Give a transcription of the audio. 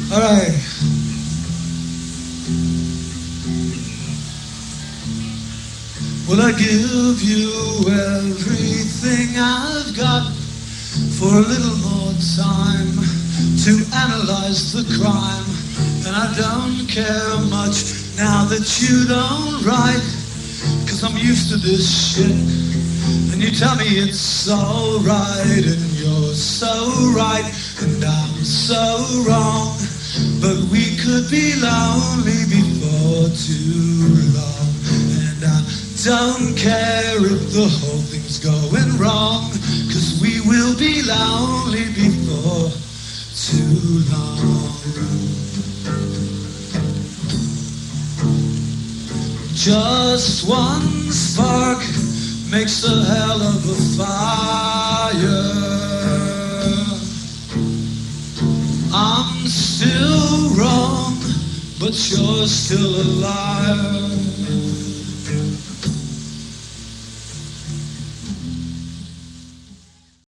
All right. Will I give you everything I've got for a little more time to analyze the crime? And I don't care much now that you don't write, 'cause I'm used to this shit. And you tell me it's alright, and you're so right, and I'm so wrong. But we could be lonely before too long. And I don't care if the whole thing's going wrong, 'cause we will be lonely before too long. Just one spark makes a hell of a fire. I'm still wrong, but you're still a liar.